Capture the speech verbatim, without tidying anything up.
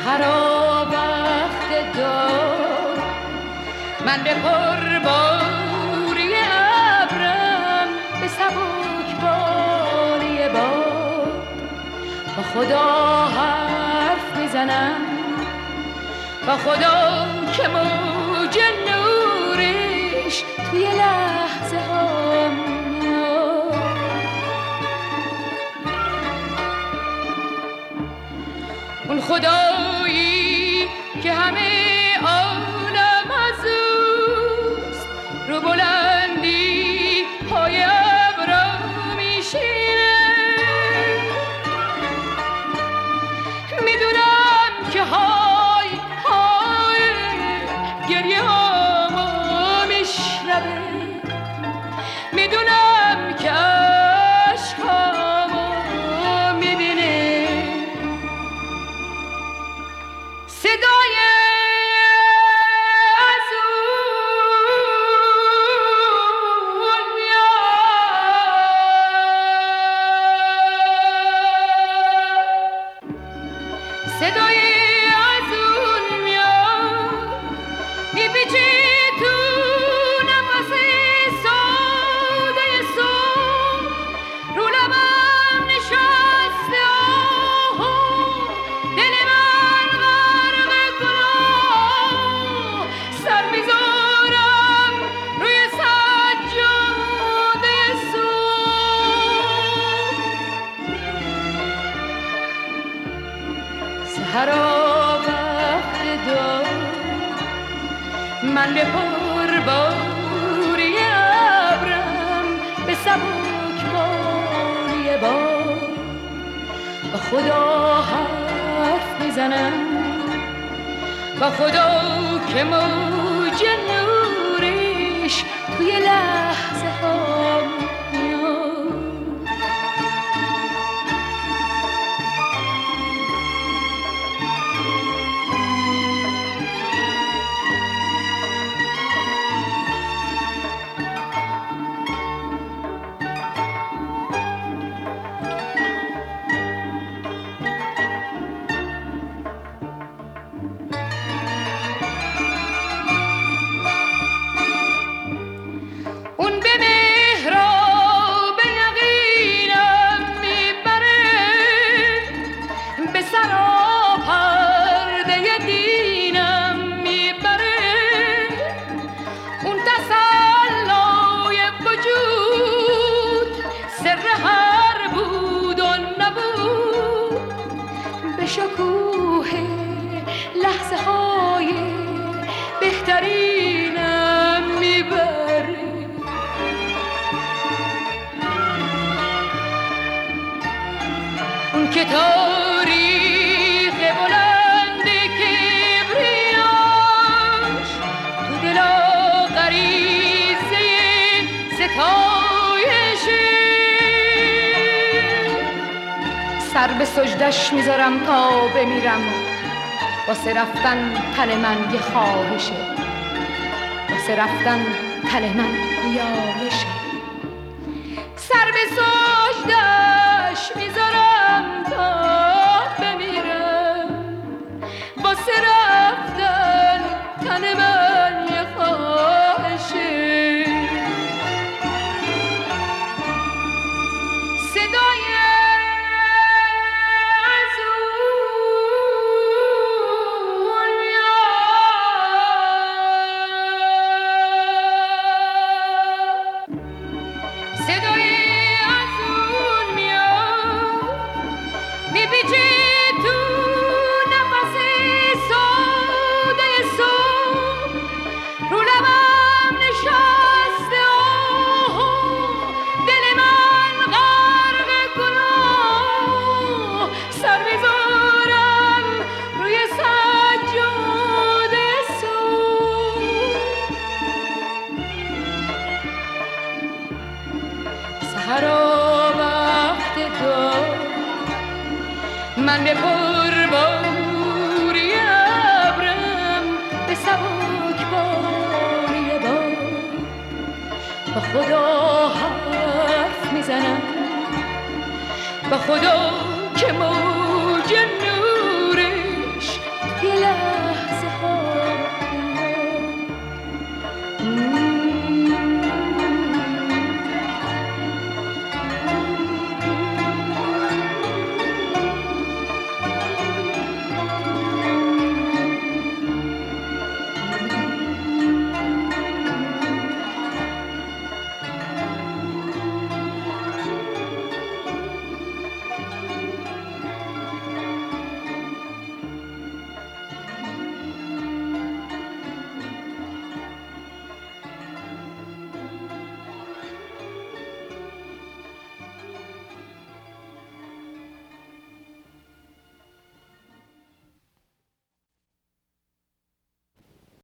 سحرا وقت دار من به پرباری ابرم به سبک باری باد با خدا حرف میزنم، با خدا که موج نورش توی لحظه ها میاد. اون خدایی که همه عالم از اوست، رو بلندی پای ابرا میشینه. میدونم که های های گریه هامو میشنوه، میدونم که عشقامو میبینه. صدای از اون میاد، صدای از اون میاد، میپیچه تو نفس ساده صبح، رو لبم نشسته آها، دل من غرق گناه، سر میذارم روی سجاده صبح. سحرا وقت دار من به پرباری ابرم به سبک باری باد با خدا حرف میزنم، با خدا که موج نورش توی لحظه ها میاد. اون به مهراب یقینم میبره، به سراپرده دینم میبره. اون تسلای وجود سر هر بود و نبود، به شکوه لحظه های بهترینم میبره. اون که تاریخ بلند کبریاش تو دلا غریزه ستایشه، سر به سجدش میذارم تا بمیرم، واسه رفتن تن من یه خواهشه، واسه رفتن تن من نیایشه. سر به سجدش میذارم تا بمیرم، واسه رفتن تن من یه خواهشه. صدای از اون میاد، صدای از اون میاد، میپیچه تو نفس ساده صبح، رو لبم نشسته آها، دل من غرق گناه، سر میذارم روی سجاده صبح. سحرا وقت دار من به پرباری ابرم به سبک باری باد با خدا حرف میزنم، با خدا که